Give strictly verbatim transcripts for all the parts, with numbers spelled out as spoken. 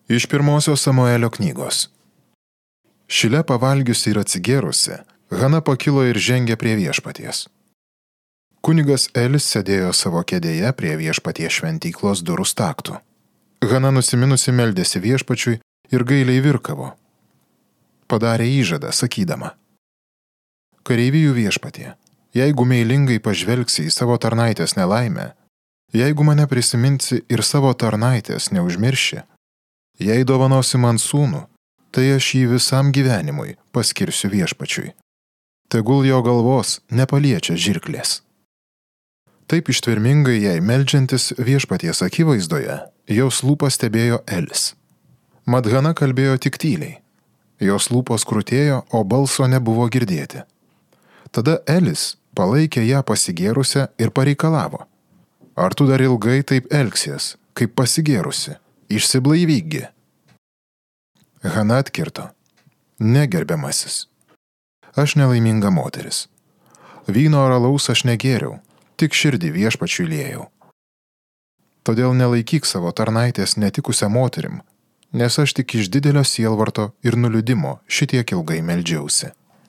Iš pirmosios Samuelio knygos. Šile pavalgiusi ir atsigėrusi, Hana pakilo ir žengė prie viešpaties. Kunigas Elis sėdėjo savo kėdėje prie viešpaties šventyklos durų staktų. Hana nusiminusi meldėsi viešpačiui ir gailiai virkavo. Padarė įžadą, sakydama: Kareivijų viešpatie, jeigu meilingai pažvelgsi į savo tarnaitės nelaimę, jeigu mane prisiminsi ir savo tarnaitės neužmirši, jei dovanosi man sūnų, tai aš jį visam gyvenimui paskirsiu viešpačiui. Tegul jo galvos nepaliečia žirklės. Taip ištvermingai jai meldžiantis viešpaties akivaizdoje, jos lūpas stebėjo Elis. Mat Hana kalbėjo tik tyliai. Jos lūpos krutėjo, o balso nebuvo girdėti. Tada Elis palaikė ją pasigėrusią ir pareikalavo: Ar tu dar ilgai taip elgsies, kaip pasigėrusi? Išsiblaivygi. Hana atkirto: Negerbiamasis. Aš nelaiminga moteris. Vyno ar alaus aš negėriau, tik širdį viešpačiui liejau. Todėl nelaikyk savo tarnaitės netikusią moterim, nes aš tik iš didelio sielvarto ir nuliūdimo šitiek ilgai meldžiausi.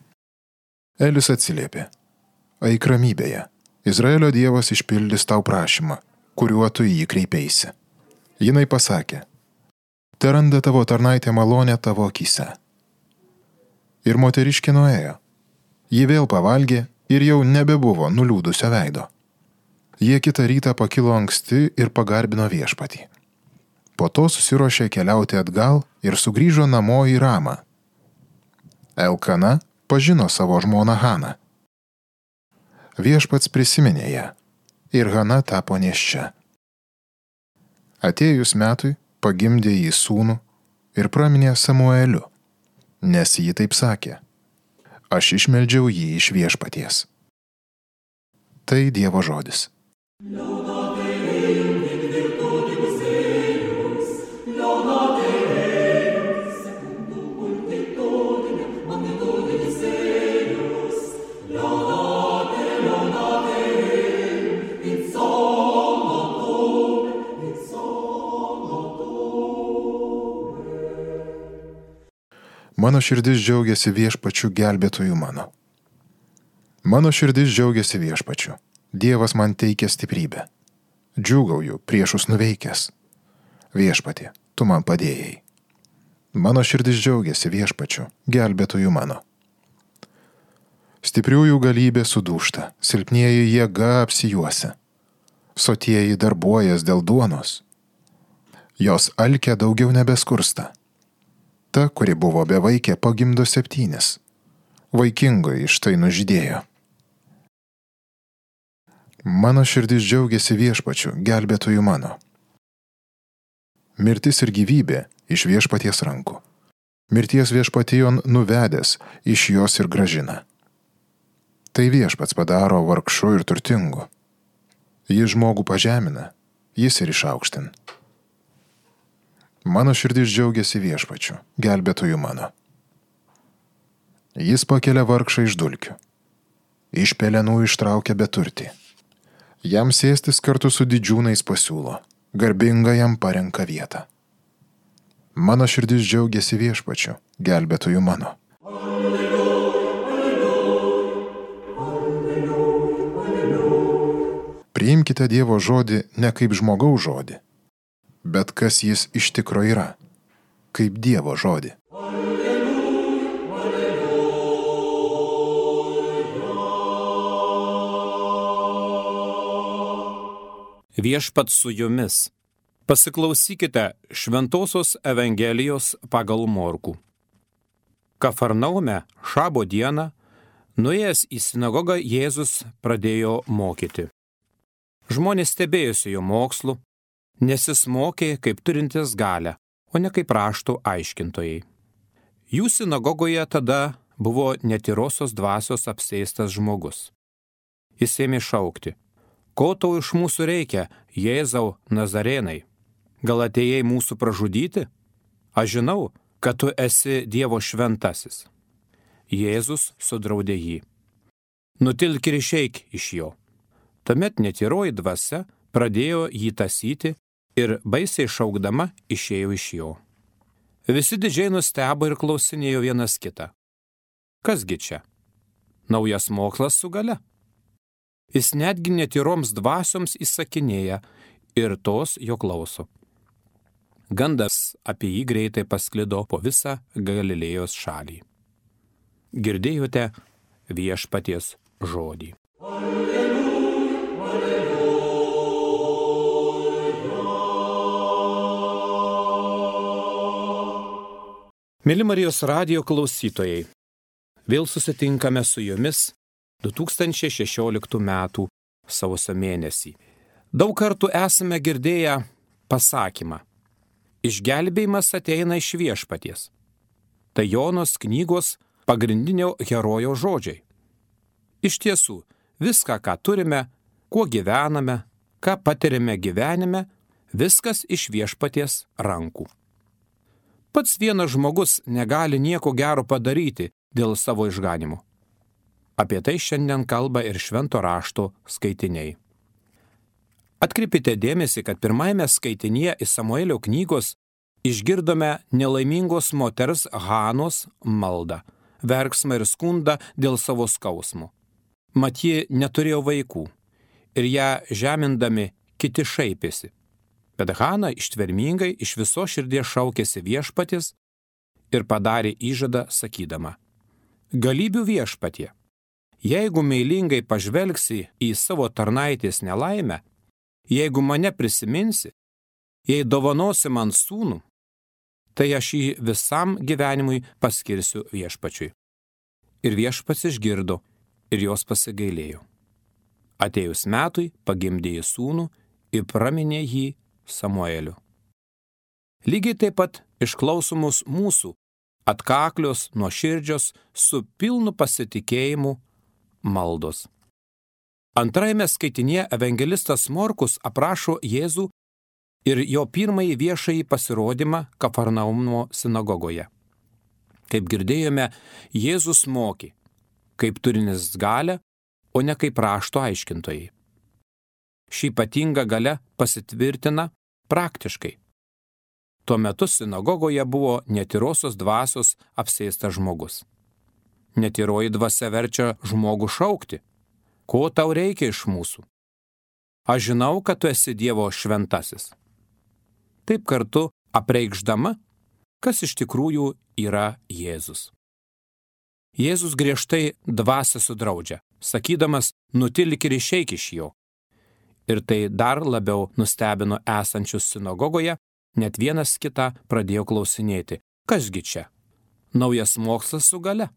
Elis atsiliepė: Eik ramybėje, Izraelio Dievas išpildys tau prašymą, kuriuo tu į jį kreipeisi. Jinai pasakė: Teranda tavo tarnaitė malonė tavo akyse. Ir moteriškė nuėjo. Ji vėl pavalgė ir jau nebebuvo nuliūdusio veido. Jie kitą rytą pakilo anksti ir pagarbino viešpatį. Po to susiruošė keliauti atgal ir sugrįžo namo į Ramą. Elkana pažino savo žmoną Haną. Viešpats prisiminė ją ir Hana tapo nėščia. Atėjus metui pagimdė jį sūnų ir praminė Samueliu, nes ji taip sakė: Aš išmeldžiau jį iš viešpaties. Tai Dievo žodis. Mano širdis džiaugiasi viešpačiu gelbėtoju mano. Mano širdis džiaugiasi viešpačiu. Dievas man teikia stiprybę. Džiūgauju priešus nuveikęs. Viešpatie, tu man padėjai. Mano širdis džiaugiasi viešpačiu, gelbėtoju mano. Stipriųjų galybė sudūžta, silpnieji jėga apsijuosia. Sotieji darbuojas dėl duonos. Jos alkė daugiau nebeskursta. Ta, kuri buvo bevaikė, pagimdo septynis. Vaikingoji iš tai nužydėjo. Mano širdis džiaugiasi viešpačiu, gelbėtoju mano. Mirtis ir gyvybė iš viešpaties rankų. Mirties viešpation nuvedęs iš jos ir gražina. Tai viešpats padaro vargšu ir turtingu. Jis žmogų pažemina, jis ir išaukštin. Mano širdis džiaugiasi viešpačiu, gelbėtoju mano. Jis pakelia vargšą iš dulkių. Iš pelenų ištraukia beturtį. Jam sėstis kartu su didžiūnais pasiūlo, garbinga jam parenka vietą. Mano širdis džiaugiasi viešpačiu, gelbėtoju mano. Priimkite Dievo žodį ne kaip žmogaus žodį, bet kas jis iš tikro yra, kaip Dievo žodį. Viešpats su jumis. Pasiklausykite Šventosios Evangelijos pagal Morkų. Kafarnaume šabo dieną, nuėjęs į sinagogą, Jėzus pradėjo mokyti. Žmonės stebėjosi jo mokslu, nes jis mokė kaip turintis galią, o ne kaip raštų aiškintojai. Jų sinagogoje tada buvo netyrosios dvasios apsėstas žmogus. Jis ėmė šaukti: Ko tau iš mūsų reikia, Jėzau Nazarėnai? Gal atėjai mūsų pražudyti? Aš žinau, kad tu esi Dievo šventasis. Jėzus sudraudė jį: Nutilk ir išeik iš jo. Tuomet netyroji dvasia pradėjo jį tąsyti ir baisiai šaukdama išėjo iš jo. Visi didžiai nustebo ir klausinėjo vienas kitą. Kasgi čia? Naujas mokslas su gale. Jis netgi netyroms dvasioms įsakinėja ir tos jo klauso. Gandas apie jį greitai pasklido po visą Galilėjos šalį. Girdėjote viešpaties žodį. Alleluja, alleluja. Mėly Marijos radijo klausytojai, vėl susitinkame su jumis du tūkstančiai šešioliktų metų sausio mėnesį. Daug kartų esame girdėję pasakymą: išgelbėjimas ateina iš viešpaties. Tai Jonos knygos pagrindinio herojo žodžiai. Iš tiesų, viską, ką turime, kuo gyvename, ką patiriame gyvenime, viskas iš viešpaties rankų. Pats vienas žmogus negali nieko gero padaryti dėl savo išganimo. Apie tai šiandien kalba ir švento rašto skaitiniai. Atkreipite dėmesį, kad pirmajame skaitinėje iš Samuelio knygos išgirdome nelaimingos moters Hanos maldą, verksmą ir skundą dėl savo skausmo. Mat ji neturėjo vaikų ir ją žemindami kiti šaipėsi. Bet Hana ištvermingai iš viso širdies šaukėsi viešpaties ir padarė įžadą sakydama: galybių viešpatie, jeigu meilingai pažvelgsi į savo tarnaitės nelaimę, jeigu mane prisiminsi, jei dovanosi man sūnų, tai aš jį visam gyvenimui paskirsiu viešpačiui. Ir viešpats išgirdo ir jos pasigailėjo. Atėjus metui pagimdė jį sūnų ir praminė jį Samueliu. Lygiai taip pat išklausomus mūsų atkaklios, nuoširdžios, su pilnu pasitikėjimu maldos. Antrajame skaitinėje evangelistas Morkus aprašo Jėzų ir jo pirmąjį viešąjį pasirodymą Kafarnaumo sinagogoje. Kaip girdėjome, Jėzus mokė, kaip turintis galią, o ne kaip rašto aiškintojai. Ši ypatinga galia pasitvirtina praktiškai. Tuo metu sinagogoje buvo netyrosios dvasios apsėstas žmogus. Netyroji dvasia verčia žmogų šaukti: ko tau reikia iš mūsų? Aš žinau, kad tu esi Dievo šventasis. Taip kartu apreikšdama, kas iš tikrųjų yra Jėzus. Jėzus griežtai dvasią sudraudžia, sakydamas: nutilk ir išeik iš jo. Ir tai dar labiau nustebino esančius sinagogoje, net vienas kitą pradėjo klausinėti: kasgi čia? Naujas mokslas su gale.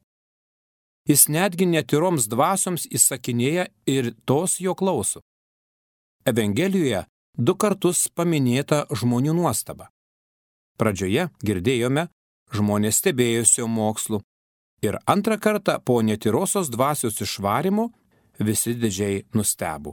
Jis netgi netyroms dvasioms įsakinėja ir tos jo klauso. Evangelijoje du kartus paminėta žmonių nuostaba. Pradžioje girdėjome, žmonės stebėjosi jo mokslu, ir antrą kartą po netyrosios dvasios išvarimo visi didžiai nustebo.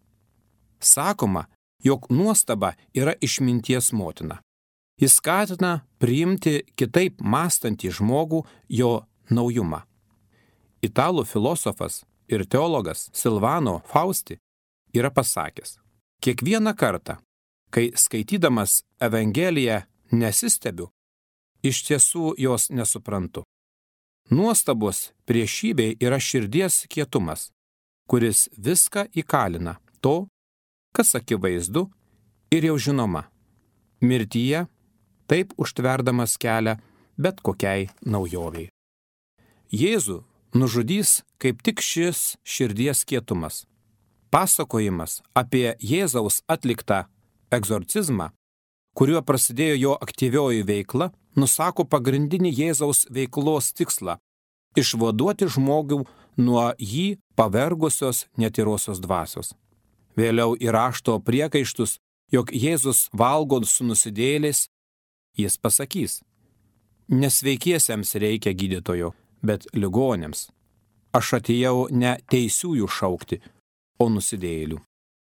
Sakoma, jog nuostaba yra išminties motina. Jis skatina priimti kitaip mąstantį žmogų jo naujumą. Italų filosofas ir teologas Silvano Fausti yra pasakęs: kiekvieną kartą, kai skaitydamas Evangeliją nesistebiu, iš tiesų jos nesuprantu. Nuostabos priešybė yra širdies kietumas, kuris viską įkalina to, kas akivaizdu ir jau žinoma. Mirtyje taip užtverdamas kelią bet kokiai naujoviai. Jėzų nužudys kaip tik šis širdies kietumas. Pasakojimas apie Jėzaus atliktą egzorcizmą, kuriuo prasidėjo jo aktyvioji veikla, nusako pagrindinį Jėzaus veiklos tikslą – išvaduoti žmogų nuo jį pavergusios netyrosios dvasios. Vėliau įrašto priekaištus, jog Jėzus valgo su nusidėjėliais, jis pasakys: nesveikiesiems reikia gydytojo, bet ligonėms. Aš atėjau ne teisiųjų šaukti, o nusidėjėlių.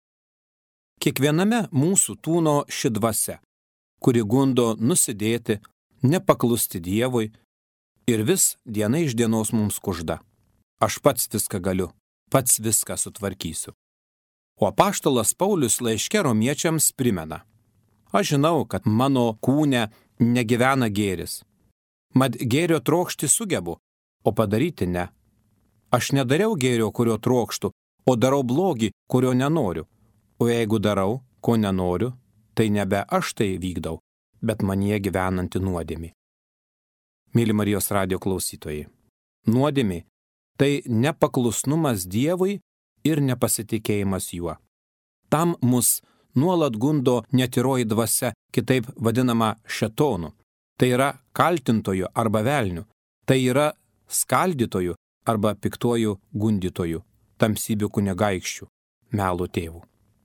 Kiekviename mūsų tūno ši dvasia, kuri gundo nusidėti, nepaklusti Dievui ir vis diena iš dienos mums kužda. Aš pats viską galiu, pats viską sutvarkysiu. O apaštalas Paulius laiške romiečiams primena: aš žinau, kad mano kūne negyvena gėris. Mat gėrio trokšti sugebu, o padaryti ne. Aš nedariau gėrio, kurio trokštų, o darau blogį, kurio nenoriu. O jeigu darau, ko nenoriu, tai nebe aš tai vykdau, bet manyje gyvenanti nuodėmė. Myli Marijos radijo klausytojai, nuodėmė tai nepaklusnumas Dievui ir nepasitikėjimas juo. Tam mus nuolat gundo netyroji dvasia, kitaip vadinama šėtonu. Tai yra kaltintoju arba velniu. Tai yra skaldytoju arba piktuoju gundytoju, tamsybių kunigaikščių, melo tėvų.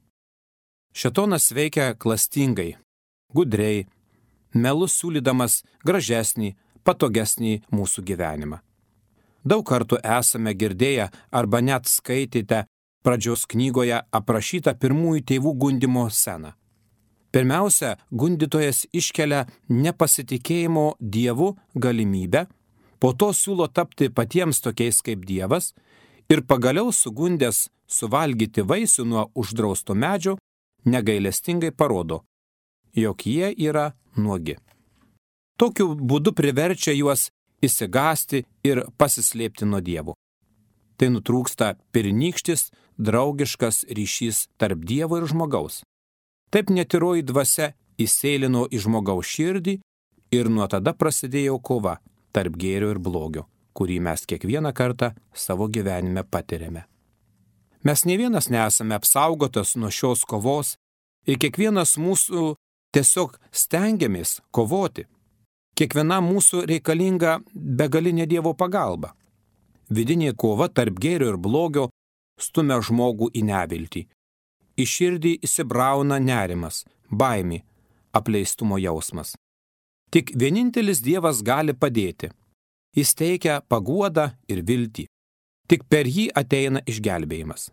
Šėtonas veikia klastingai, gudriai, melus siūlydamas gražesnį, patogesnį mūsų gyvenimą. Daug kartų esame girdėję arba net skaitėte pradžios knygoje aprašytą pirmųjų tėvų gundymo sceną. Pirmiausia, gundytojas iškelia nepasitikėjimo Dievu galimybę, po to siūlo tapti patiems tokiais kaip Dievas ir pagaliau sugundęs suvalgyti vaisių nuo uždrausto medžio, negailestingai parodo, jog jie yra nuogi. Tokiu būdu priverčia juos įsigąsti ir pasislėpti nuo Dievo. Tai nutrūksta pirnykštis, draugiškas ryšys tarp Dievo ir žmogaus. Taip netyroji dvasia įsėlino į žmogaus širdį ir nuo tada prasidėjo kova tarp gėrio ir blogio, kurį mes kiekvieną kartą savo gyvenime patiriame. Mes ne vienas nesame apsaugotas nuo šios kovos ir kiekvienas mūsų tiesiog stengiamės kovoti. Kiekvienam mūsų reikalinga begalinė Dievo pagalba. Vidinė kova tarp gėrio ir blogio stumia žmogų į neviltį. Į širdį įsibrauna nerimas, baimė, apleistumo jausmas. Tik vienintelis Dievas gali padėti. Jis teikia paguodą ir viltį. Tik per jį ateina išgelbėjimas.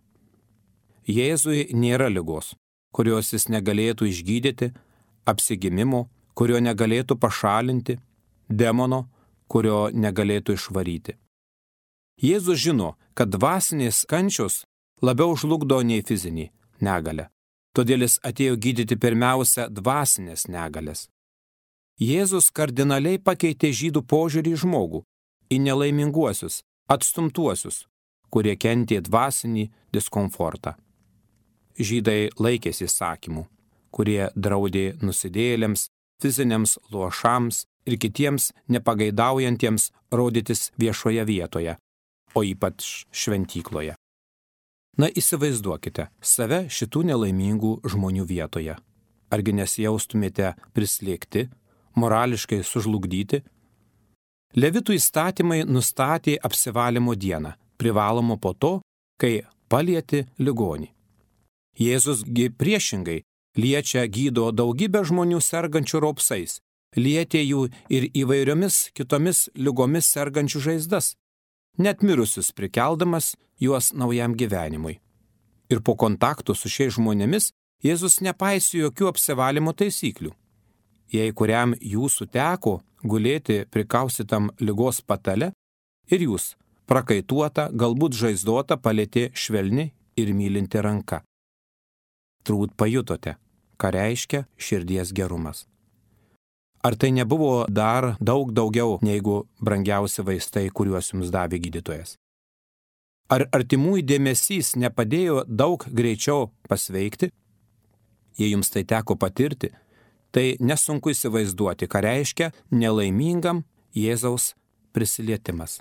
Jėzui nėra ligos, kurios jis negalėtų išgydyti, apsigimimo, kurio negalėtų pašalinti, demono, kurio negalėtų išvaryti. Jėzus žino, kad dvasinės kančios labiau žlugdo nei fizinį negalę. Todėl jis atėjo gydyti pirmiausia dvasinės negalės. Jėzus kardinaliai pakeitė žydų požiūrį į žmogų, į nelaiminguosius, atstumtuosius, kurie kentė dvasinį diskomfortą. Žydai laikėsi įsakymų, kurie draudė nusidėjėliams, fiziniams luošams ir kitiems nepagaidaujantiems rodytis viešoje vietoje, o ypač šventykloje. Na įsivaizduokite save šitų nelaimingų žmonių vietoje. Argi nesijaustumėte prislėgti, morališkai sužlugdyti? Levitų įstatymai nustatė apsivalymo dieną, privalomo po to, kai palieti ligonį. Jėzusgi priešingai liečia gydo daugybę žmonių sergančių raupsais, lietė jų ir įvairiomis kitomis ligomis sergančių žaizdas, net mirusius prikeldamas juos naujam gyvenimui. Ir po kontaktų su šiais žmonėmis Jėzus nepaisė jokių apsivalymo taisyklių. Jei kuriam jūsų teko gulėti prikaustytam ligos patale ir jūs prakaituota, galbūt žaizdota palėtė švelni ir mylinti ranka. Turbūt pajutote, ką reiškia širdies gerumas. Ar tai nebuvo dar daug daugiau negu brangiausi vaistai, kuriuos jums davė gydytojas? Ar artimųjų dėmesys nepadėjo daug greičiau pasveikti? Jei jums tai teko patirti, tai nesunku įsivaizduoti, ką reiškia nelaimingam Jėzaus prisilietimas.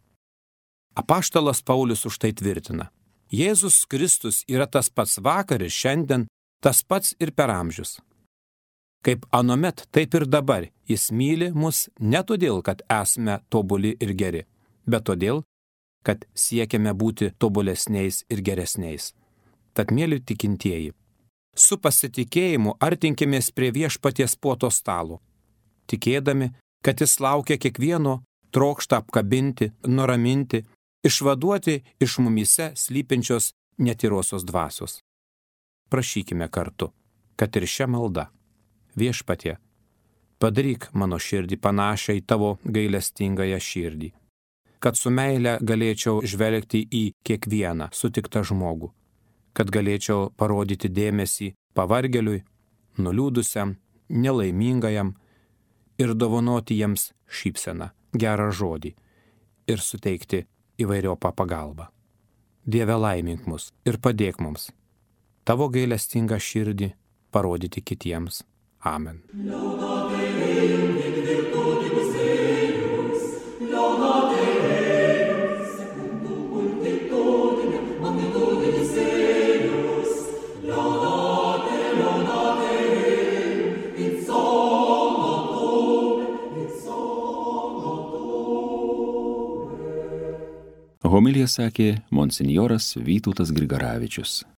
Apaštalas Paulius už tai tvirtina. Jėzus Kristus yra tas pats vakar ir šiandien, tas pats ir per amžius. Kaip anuomet, taip ir dabar jis myli mus ne todėl, kad esame tobuli ir geri, bet todėl, kad siekiame būti tobulesniais ir geresniais. Tad, mėly tikintieji, su pasitikėjimu artinkimės prie viešpaties puoto stalo, tikėdami, kad jis laukia kiekvieno, trokšta apkabinti, nuraminti, išvaduoti iš mumyse slypinčios netyrosios dvasios. Prašykime kartu, kad ir šią maldą. Viešpatie, padaryk mano širdį panašią į tavo gailestingąją širdį, kad su meile galėčiau žvelgti į kiekvieną sutiktą žmogų, kad galėčiau parodyti dėmesį pavargėliui, nuliūdusiam, nelaimingajam ir dovanoti jiems šypseną, gerą žodį ir suteikti įvairiopą pagalbą. Dieve, laimink mus ir padėk mums tavo gailestingą širdį parodyti kitiems. Amen. Homiliją sakė monsinjoras Vytautas Grigaravičius.